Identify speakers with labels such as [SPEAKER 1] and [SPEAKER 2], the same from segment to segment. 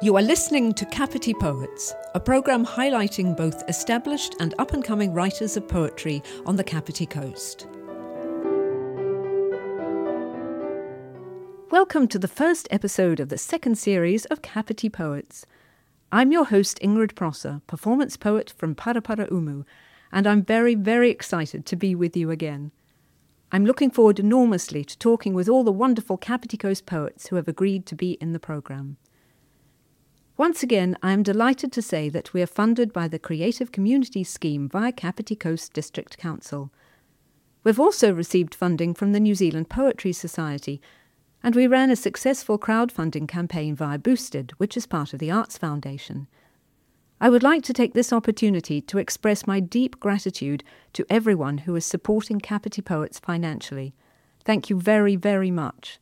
[SPEAKER 1] You are listening to Kapiti Poets, a programme highlighting both established and up-and-coming writers of poetry on the Kapiti Coast. Welcome to the first episode of the second series of Kapiti Poets. I'm your host Ingrid Prosser, performance poet from Parapara Umu, and I'm very, very excited to be with you again. I'm looking forward enormously to talking with all the wonderful Kapiti Coast poets who have agreed to be in the programme. Once again, I am delighted to say that we are funded by the Creative Communities Scheme via Kapiti Coast District Council. We've also received funding from the New Zealand Poetry Society, and we ran a successful crowdfunding campaign via Boosted, which is part of the Arts Foundation. I would like to take this opportunity to express my deep gratitude to everyone who is supporting Kapiti Poets financially. Thank you very, very much.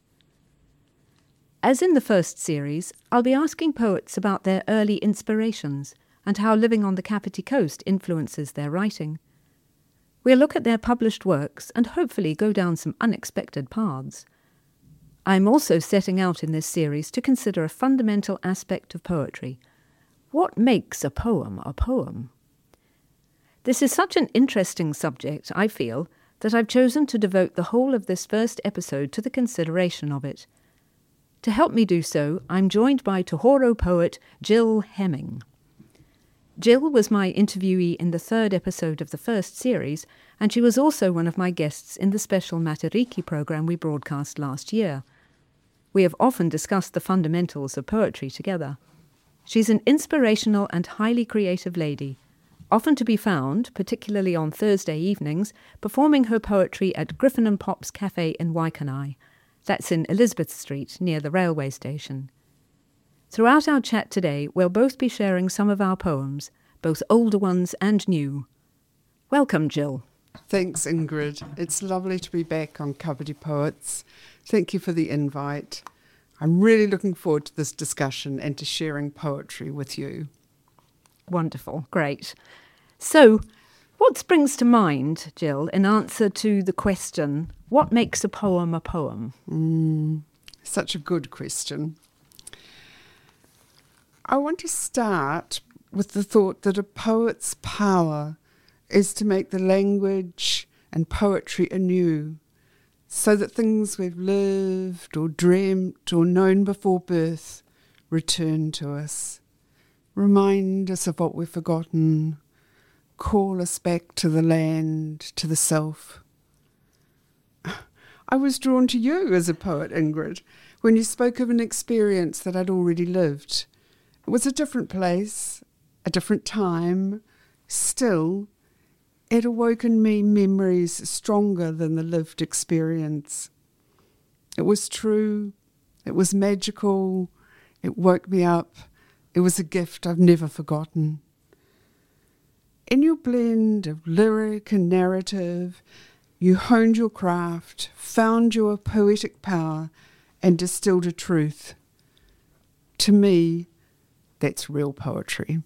[SPEAKER 1] As in the first series, I'll be asking poets about their early inspirations and how living on the Kapiti Coast influences their writing. We'll look at their published works and hopefully go down some unexpected paths. I'm also setting out in this series to consider a fundamental aspect of poetry. What makes a poem a poem? This is such an interesting subject, I feel, that I've chosen to devote the whole of this first episode to the consideration of it. To help me do so, I'm joined by Tohoro poet Jill Hemming. Jill was my interviewee in the third episode of the first series, and she was also one of my guests in the special Matariki programme we broadcast last year. We have often discussed the fundamentals of poetry together. She's an inspirational and highly creative lady, often to be found, particularly on Thursday evenings, performing her poetry at Griffin and Pop's Cafe in Waikanae. That's in Elizabeth Street, near the railway station. Throughout our chat today, we'll both be sharing some of our poems, both older ones and new. Welcome, Jill.
[SPEAKER 2] Thanks, Ingrid. It's lovely to be back on Kapiti Poets. Thank you for the invite. I'm really looking forward to this discussion and to sharing poetry with you.
[SPEAKER 1] Wonderful, great. So, what springs to mind, Jill, in answer to the question, what makes a poem a poem?
[SPEAKER 2] Such a good question. I want to start with the thought that a poet's power is to make the language and poetry anew, so that things we've lived or dreamt or known before birth return to us, remind us of what we've forgotten, call us back to the land, to the self. I was drawn to you as a poet, Ingrid, when you spoke of an experience that I'd already lived. It was a different place, a different time. Still, it awoke in me memories stronger than the lived experience. It was true, it was magical, it woke me up, it was a gift I've never forgotten. In your blend of lyric and narrative, you honed your craft, found your poetic power, and distilled a truth. To me, that's real poetry.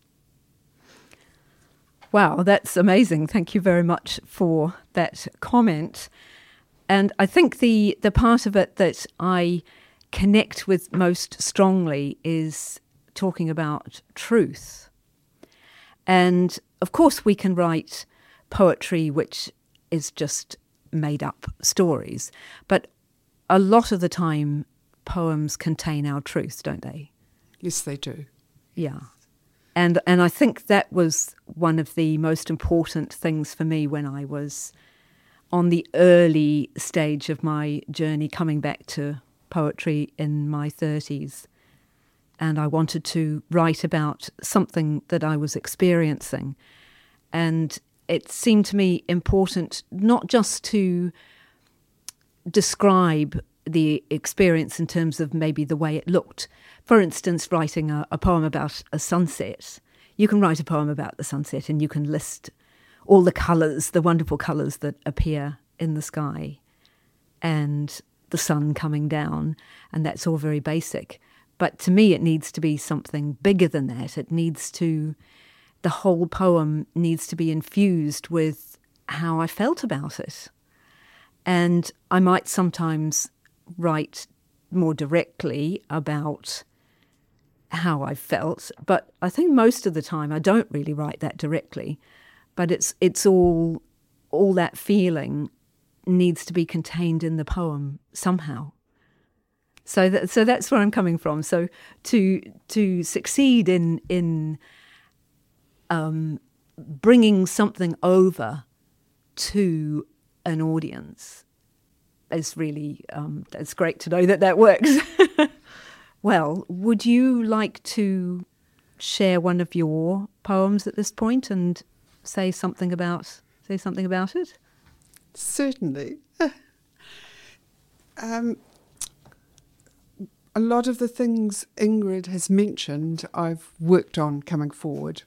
[SPEAKER 1] Wow, that's amazing. Thank you very much for that comment. And I think the part of it that I connect with most strongly is talking about truth. And of course we can write poetry which is just made up stories, but a lot of the time poems contain our truth, don't they?
[SPEAKER 2] Yes, they do.
[SPEAKER 1] Yeah. And I think that was one of the most important things for me when I was on the early stage of my journey coming back to poetry in my 30s. And I wanted to write about something that I was experiencing. And it seemed to me important not just to describe the experience in terms of maybe the way it looked. For instance, writing a poem about a sunset. You can write a poem about the sunset and you can list all the colours, the wonderful colours that appear in the sky and the sun coming down, and that's all very basic. But to me, it needs to be something bigger than that. The whole poem needs to be infused with how I felt about it. And I might sometimes write more directly about how I felt, but I think most of the time I don't really write that directly, but it's all that feeling needs to be contained in the poem somehow. So that's where I'm coming from. So to succeed in bringing something over to an audience is really it's great to know that works. Well, would you like to share one of your poems at this point and say something about it?
[SPEAKER 2] Certainly. A lot of the things Ingrid has mentioned I've worked on coming forward.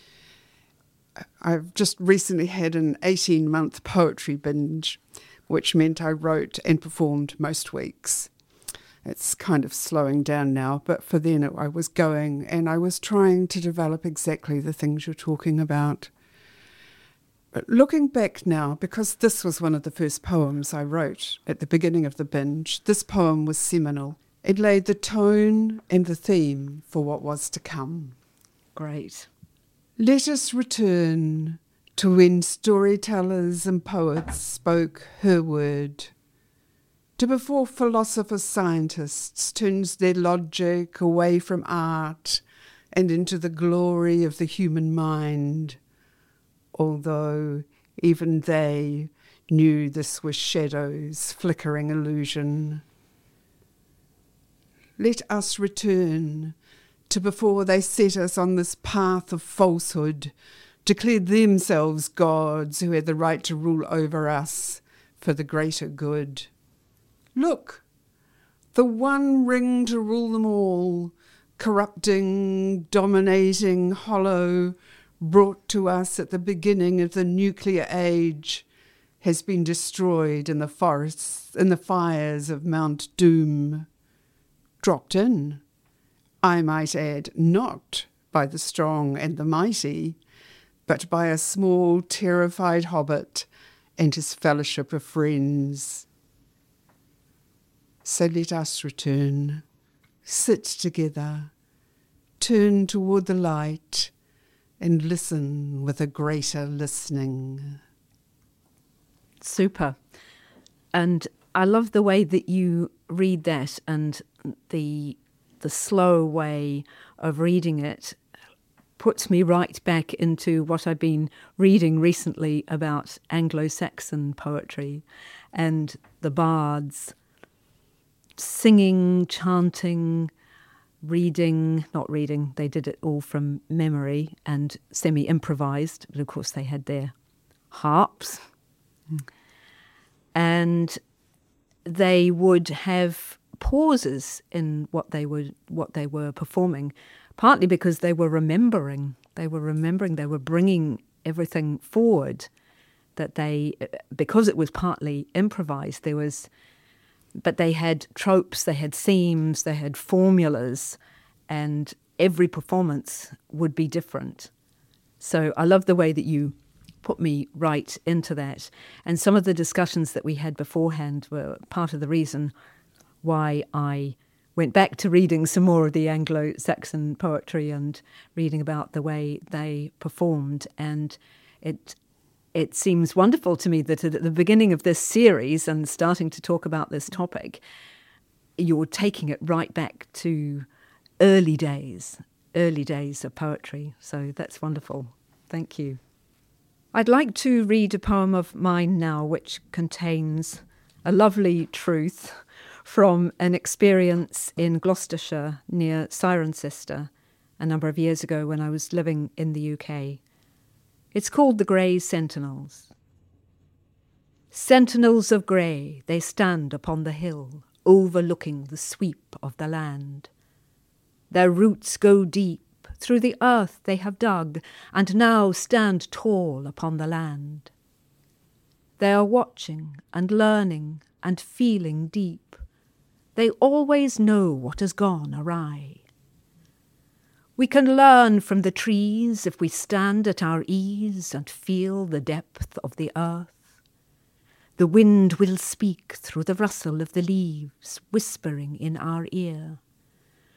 [SPEAKER 2] I've just recently had an 18-month poetry binge, which meant I wrote and performed most weeks. It's kind of slowing down now, but for then I was going, and I was trying to develop exactly the things you're talking about. But looking back now, because this was one of the first poems I wrote at the beginning of the binge, this poem was seminal. It laid the tone and the theme for what was to come.
[SPEAKER 1] Great.
[SPEAKER 2] Let us return to when storytellers and poets spoke her word, to before philosophers, scientists turned their logic away from art and into the glory of the human mind, although even they knew this was shadows, flickering illusion. Let us return to before they set us on this path of falsehood, declared themselves gods who had the right to rule over us for the greater good. Look, the one ring to rule them all, corrupting, dominating, hollow, brought to us at the beginning of the nuclear age, has been destroyed in the forests, in the fires of Mount Doom. Dropped in, I might add, not by the strong and the mighty, but by a small, terrified hobbit and his fellowship of friends. So let us return, sit together, turn toward the light, and listen with a greater listening.
[SPEAKER 1] Super. And I love the way that you read that, and the slow way of reading it puts me right back into what I've been reading recently about Anglo-Saxon poetry and the bards singing, chanting, not reading, they did it all from memory and semi-improvised, but of course they had their harps. And they would have pauses in what they were performing, partly because they were remembering, they were bringing everything forward that because it was partly improvised, but they had tropes, they had themes, they had formulas, and every performance would be different. So I love the way that you put me right into that. And some of the discussions that we had beforehand were part of the reason why I went back to reading some more of the Anglo-Saxon poetry and reading about the way they performed. And it seems wonderful to me that at the beginning of this series and starting to talk about this topic, you're taking it right back to early days of poetry. So that's wonderful. Thank you. I'd like to read a poem of mine now which contains a lovely truth from an experience in Gloucestershire near Cirencester a number of years ago when I was living in the UK. It's called The Grey Sentinels. Sentinels of grey, they stand upon the hill, overlooking the sweep of the land. Their roots go deep, through the earth they have dug, and now stand tall upon the land. They are watching and learning and feeling deep. They always know what has gone awry. We can learn from the trees if we stand at our ease and feel the depth of the earth. The wind will speak through the rustle of the leaves, whispering in our ear.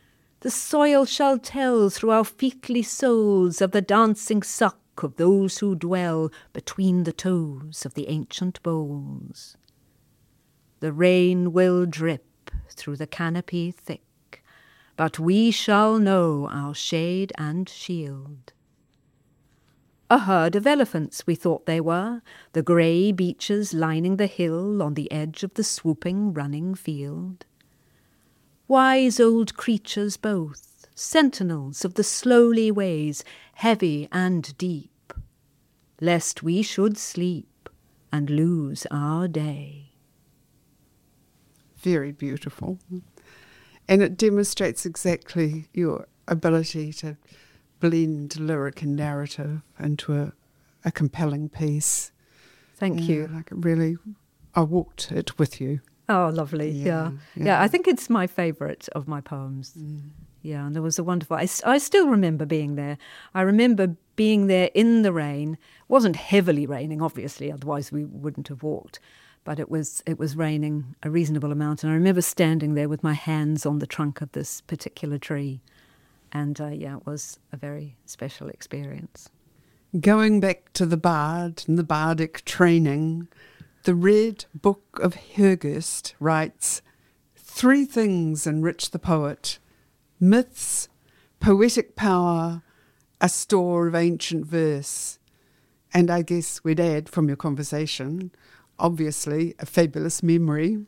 [SPEAKER 1] The soil shall tell through our featly souls of the dancing suck of those who dwell between the toes of the ancient bowls. The rain will drip through the canopy thick, but we shall know our shade and shield. A herd of elephants we thought they were, the grey beeches lining the hill on the edge of the swooping running field. Wise old creatures both, sentinels of the slowly ways, heavy and deep, lest we should sleep and lose our day.
[SPEAKER 2] Very beautiful. And it demonstrates exactly your ability to blend lyric and narrative into a compelling piece.
[SPEAKER 1] Thank you.
[SPEAKER 2] Like really, I walked it with you.
[SPEAKER 1] Oh, lovely. Yeah. I think it's my favourite of my poems. Yeah, and there was a wonderful... I still remember being there. I remember being there in the rain. It wasn't heavily raining, obviously, otherwise we wouldn't have walked. But it was raining a reasonable amount. And I remember standing there with my hands on the trunk of this particular tree. And, it was a very special experience.
[SPEAKER 2] Going back to the bard and the bardic training, the Red Book of Hergest writes, 3 things enrich the poet: myths, poetic power, a store of ancient verse. And I guess we'd add from your conversation, obviously, a fabulous memory.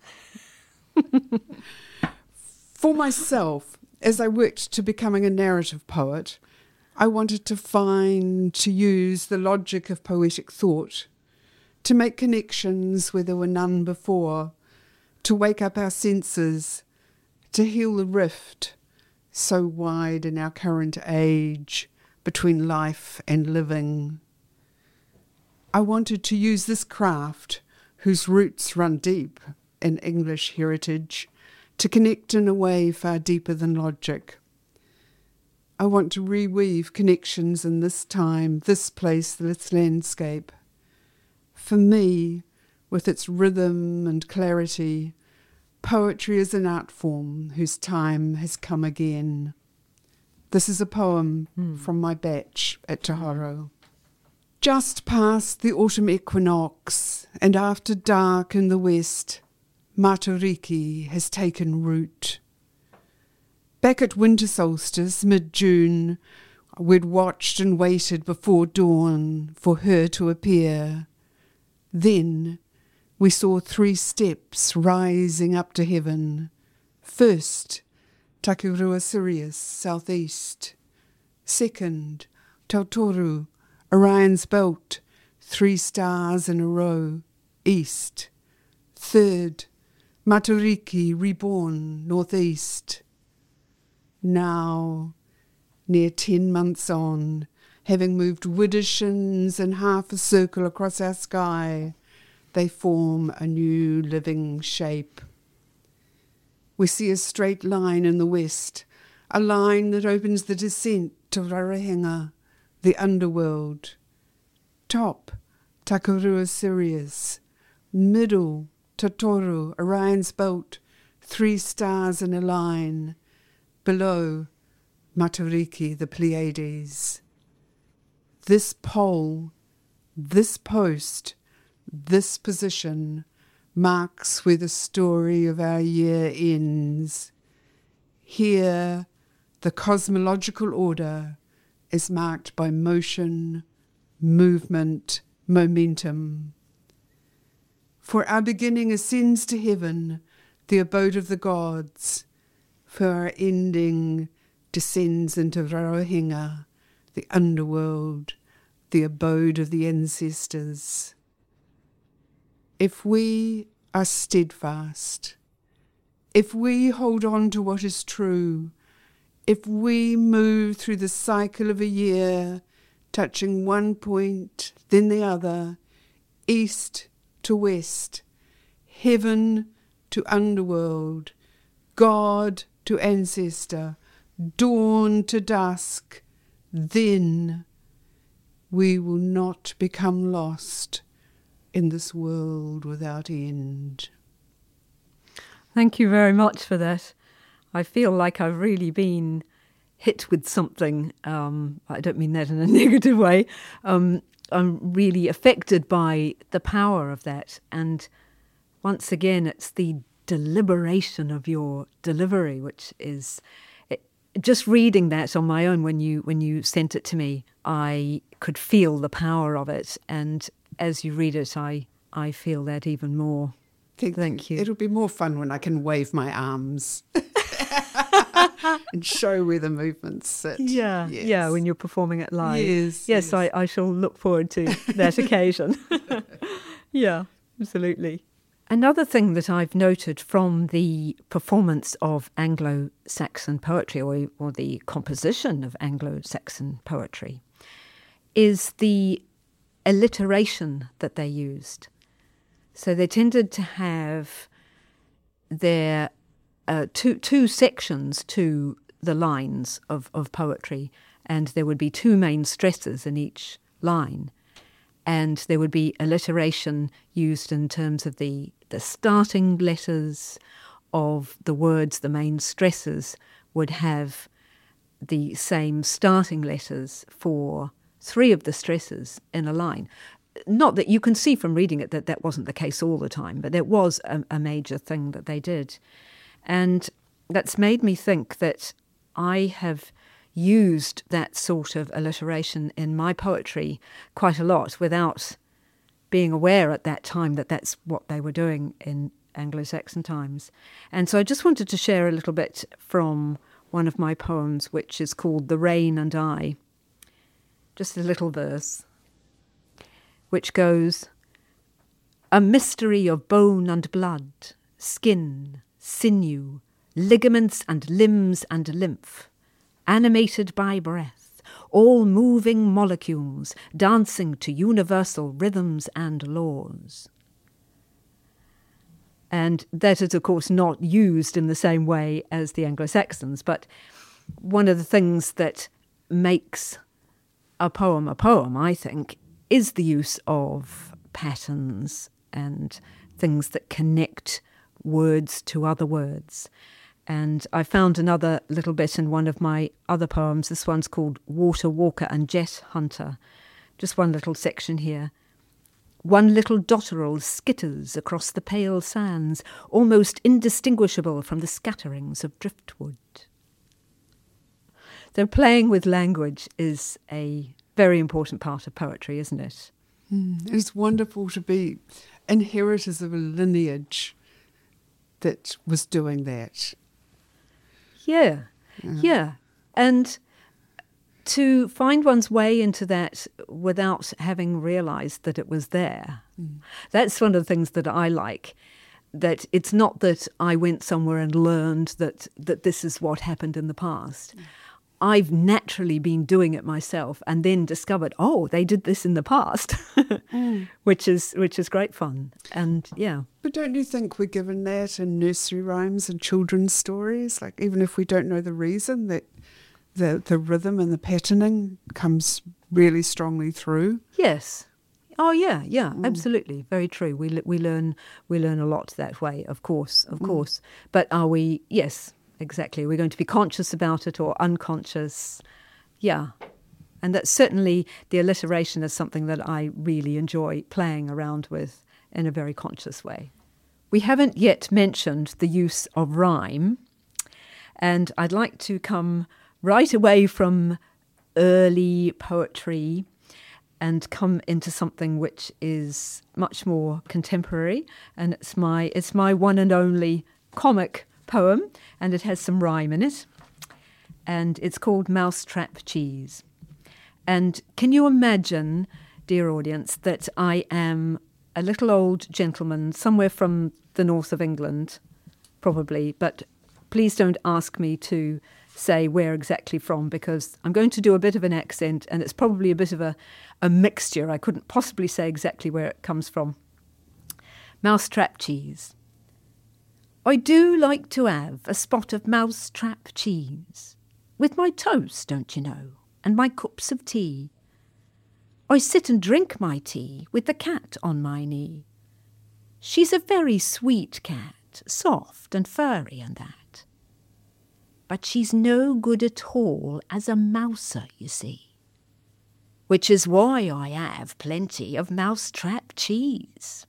[SPEAKER 2] For myself, as I worked to becoming a narrative poet, I wanted to use the logic of poetic thought, to make connections where there were none before, to wake up our senses, to heal the rift so wide in our current age between life and living. I wanted to use this craft, whose roots run deep in English heritage, to connect in a way far deeper than logic. I want to reweave connections in this time, this place, this landscape. For me, with its rhythm and clarity, poetry is an art form whose time has come again. This is a poem from my batch at Te Haro. Just past the autumn equinox, and after dark in the west, Matariki has taken root. Back at winter solstice, mid-June, we'd watched and waited before dawn for her to appear. Then we saw 3 steps rising up to heaven. First, Takirua Sirius, southeast. Second, Tautoru, Orion's belt, 3 stars in a row, east. Third, Matariki, reborn, northeast. Now, near 10 months on, having moved widdershins in half a circle across our sky, they form a new living shape. We see a straight line in the west, a line that opens the descent to Rarahenga, the underworld. Top, Takurua Sirius. Middle, Tautoru, Orion's belt, 3 stars in a line. Below, Matariki, the Pleiades. This pole, this post, this position marks where the story of our year ends. Here, the cosmological order is marked by motion, movement, momentum. For our beginning ascends to heaven, the abode of the gods. For our ending descends into Rarahenga, the underworld, the abode of the ancestors. If we are steadfast, if we hold on to what is true, if we move through the cycle of a year, touching one point, then the other, east to west, heaven to underworld, God to ancestor, dawn to dusk, then we will not become lost in this world without end.
[SPEAKER 1] Thank you very much for that. I feel like I've really been hit with something. I don't mean that in a negative way. I'm really affected by the power of that. And once again, it's the deliberation of your delivery, which is just reading that on my own. When you sent it to me, I could feel the power of it. And as you read it, I feel that even more. Thank you.
[SPEAKER 2] It'll be more fun when I can wave my arms and show where the movements sit.
[SPEAKER 1] Yeah,
[SPEAKER 2] yes.
[SPEAKER 1] Yeah, when you're performing it live.
[SPEAKER 2] Yes.
[SPEAKER 1] I shall look forward to that occasion. Yeah, absolutely. Another thing that I've noted from the performance of Anglo-Saxon poetry, or the composition of Anglo-Saxon poetry, is the alliteration that they used. So they tended to have their two sections to the lines of poetry, and there would be two main stresses in each line. And there would be alliteration used in terms of the starting letters of the words. The main stresses would have the same starting letters for three of the stresses in a line. Not that you can see from reading it that wasn't the case all the time, but it was a major thing that they did. And that's made me think that I have used that sort of alliteration in my poetry quite a lot without being aware at that time that that's what they were doing in Anglo-Saxon times. And so I just wanted to share a little bit from one of my poems, which is called The Rain and I. Just a little verse, which goes, "A mystery of bone and blood, skin, sinew, ligaments and limbs and lymph, animated by breath, all moving molecules, dancing to universal rhythms and laws." And that is, of course, not used in the same way as the Anglo-Saxons, but one of the things that makes a poem, I think, is the use of patterns and things that connect words to other words. And I found another little bit in one of my other poems. This one's called Water Walker and Jet Hunter. Just one little section here. "One little dotterel skitters across the pale sands, almost indistinguishable from the scatterings of driftwood." So playing with language is a very important part of poetry, isn't it?
[SPEAKER 2] It's wonderful to be inheritors of a lineage that was doing that.
[SPEAKER 1] Yeah. And to find one's way into that without having realised that it was there, that's one of the things that I like. That it's not that I went somewhere and learned that this is what happened in the past. I've naturally been doing it myself and then discovered, oh, they did this in the past, which is great fun. And yeah.
[SPEAKER 2] But don't you think we're given that in nursery rhymes and children's stories? Like, even if we don't know the reason, that the rhythm and the patterning comes really strongly through?
[SPEAKER 1] Yes. Oh yeah, absolutely, very true. We learn a lot that way, of course. But are we? Yes. Exactly. We're going to be conscious about it or unconscious. Yeah. And that's certainly, the alliteration is something that I really enjoy playing around with in a very conscious way. We haven't yet mentioned the use of rhyme, and I'd like to come right away from early poetry and come into something which is much more contemporary, and it's my one and only comic poem, and it has some rhyme in it, and it's called Mousetrap Cheese. And can you imagine, dear audience, that I am a little old gentleman somewhere from the north of England, probably, but please don't ask me to say where exactly from, because I'm going to do a bit of an accent, and it's probably a bit of a mixture. I couldn't possibly say exactly where it comes from. Mousetrap cheese. I do like to have a spot of mousetrap cheese, with my toast, don't you know, and my cups of tea. I sit and drink my tea with the cat on my knee. She's a very sweet cat, soft and furry and that. but she's no good at all as a mouser, you see. Which is why I have plenty of mousetrap cheese.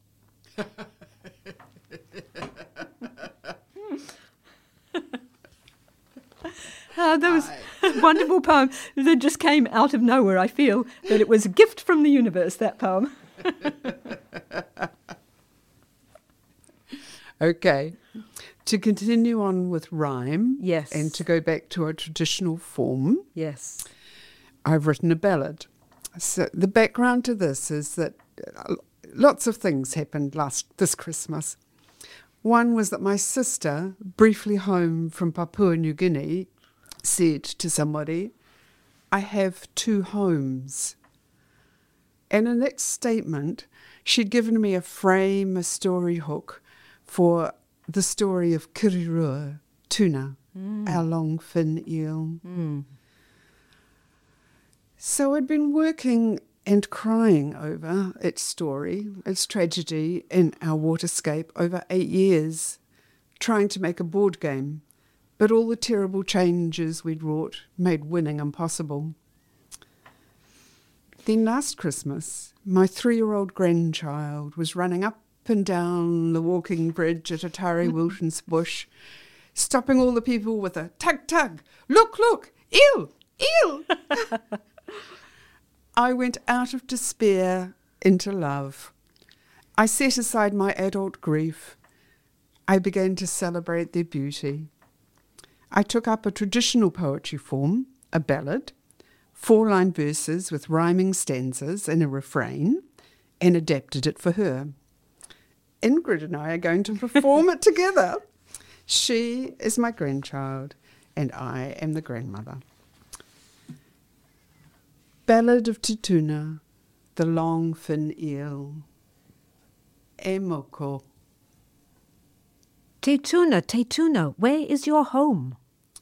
[SPEAKER 1] That was a wonderful poem that just came out of nowhere. I feel that it was a gift from the universe, that poem.
[SPEAKER 2] Okay. To continue on with rhyme,
[SPEAKER 1] Yes.
[SPEAKER 2] and to go back to our traditional form,
[SPEAKER 1] Yes.
[SPEAKER 2] I've written a ballad. So the background to this is that lots of things happened this Christmas. One was that my sister, briefly home from Papua New Guinea, said to somebody, "I have two homes." And in that statement, she'd given me a frame, a story hook, for the story of Kirirua, tuna, our long fin eel. So I'd been working and crying over its story, its tragedy in our waterscape over 8 years, trying to make a board game, but all the terrible changes we'd wrought made winning impossible. Then last Christmas, my 3-year-old grandchild was running up and down the walking bridge at Atari Wilton's bush, stopping all the people with a tug, tug, look, eel, eel. I went out of despair into love. I set aside my adult grief. I began to celebrate their beauty. I took up a traditional poetry form, a ballad, 4-line verses with rhyming stanzas and a refrain, and adapted it for her. Ingrid and I are going to perform it together. She is my grandchild, and I am the grandmother. Ballad of Te Tuna, the long fin eel. E moko.
[SPEAKER 1] Te Tuna, where is your home?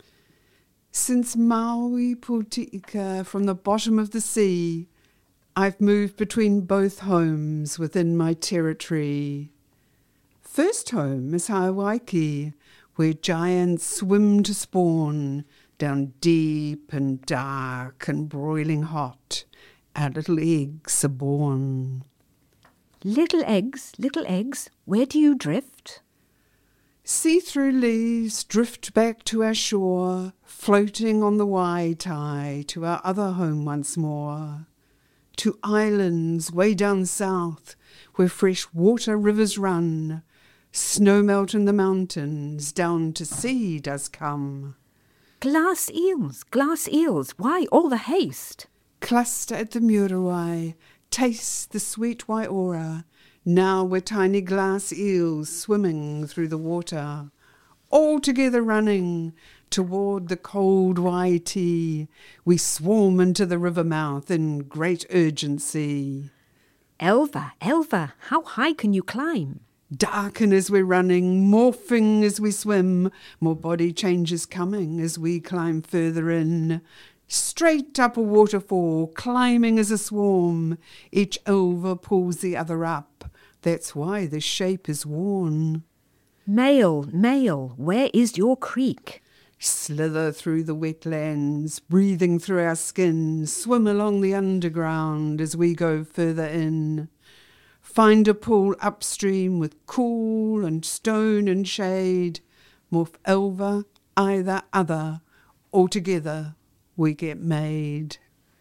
[SPEAKER 2] Since Maui Putika, from the bottom of the sea, I've moved between both homes within my territory. First home is Hawaii, where giants swim to spawn, down deep and dark and broiling hot, our little eggs are born.
[SPEAKER 1] Little eggs, where do you drift?
[SPEAKER 2] See-through leaves drift back to our shore, floating on the Waitai to our other home once more. To islands way down south, where fresh water rivers run, snow melt in the mountains, down to sea does come.
[SPEAKER 1] Glass eels, why all the haste?
[SPEAKER 2] Cluster at the Murawai, taste the sweet Waiora. Now we're tiny glass eels swimming through the water, all together running toward the cold Waiti. We swarm into the river mouth in great urgency.
[SPEAKER 1] Elva, how high can you climb?
[SPEAKER 2] Darken as we're running, morphing as we swim, more body changes coming as we climb further in. Straight up a waterfall, climbing as a swarm, each elva pulls the other up. That's why the shape is worn.
[SPEAKER 1] Mail, where is your creek?
[SPEAKER 2] Slither through the wetlands, breathing through our skin, swim along the underground as we go further in. Find a pool upstream with cool and stone and shade. Morph elva, either other, all together we get made.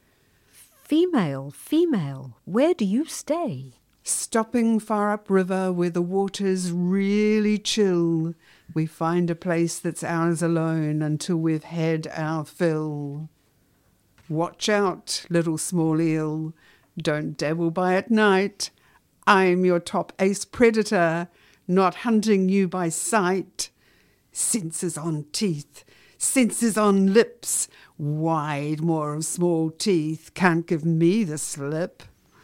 [SPEAKER 1] Female, where do you stay?
[SPEAKER 2] Stopping far upriver where the water's really chill, we find a place that's ours alone until we've had our fill. Watch out, little small eel, don't dabble by at night. I'm your top ace predator, not hunting you by sight. Senses on teeth, senses on lips, wide more of small teeth, can't give me the slip.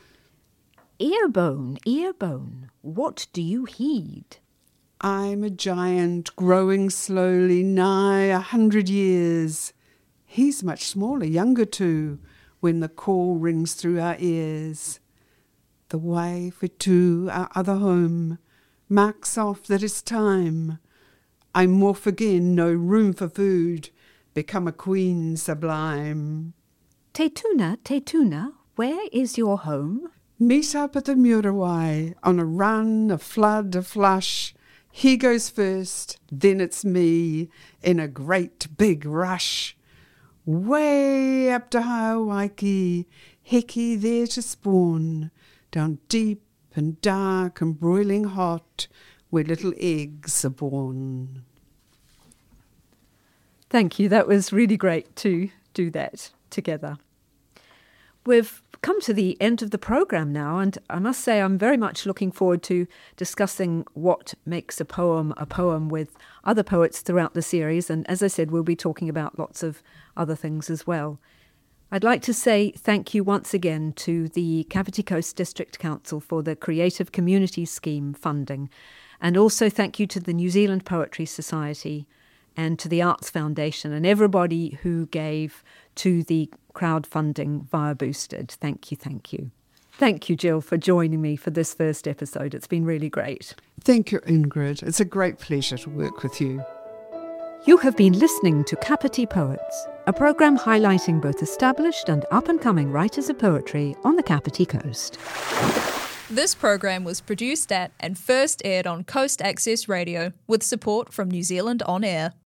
[SPEAKER 1] Earbone, what do you heed?
[SPEAKER 2] I'm a giant growing slowly, nigh 100 years. He's much smaller, younger too, when the call rings through our ears. The way for two, our other home, marks off that it's time. I morph again, no room for food, become a queen sublime.
[SPEAKER 1] Te Tuna, where is your home?
[SPEAKER 2] Meet up at the Murawai, on a run, a flood, a flush. He goes first, then it's me, in a great big rush. Way up to Hawaii, Heki there to spawn, down deep and dark and broiling hot, where little eggs are born.
[SPEAKER 1] Thank you. That was really great to do that together. We've come to the end of the programme now, and I must say I'm very much looking forward to discussing what makes a poem with other poets throughout the series. And as I said, we'll be talking about lots of other things as well. I'd like to say thank you once again to the Kapiti Coast District Council for the Creative Communities Scheme funding, and also thank you to the New Zealand Poetry Society and to the Arts Foundation and everybody who gave to the crowdfunding via Boosted. Thank you, thank you. Thank you, Jill, for joining me for this first episode. It's been really great.
[SPEAKER 2] Thank you, Ingrid. It's a great pleasure to work with you.
[SPEAKER 1] You have been listening to Kapiti Poets, a programme highlighting both established and up-and-coming writers of poetry on the Kapiti Coast.
[SPEAKER 3] This program was produced at and first aired on Coast Access Radio with support from New Zealand On Air.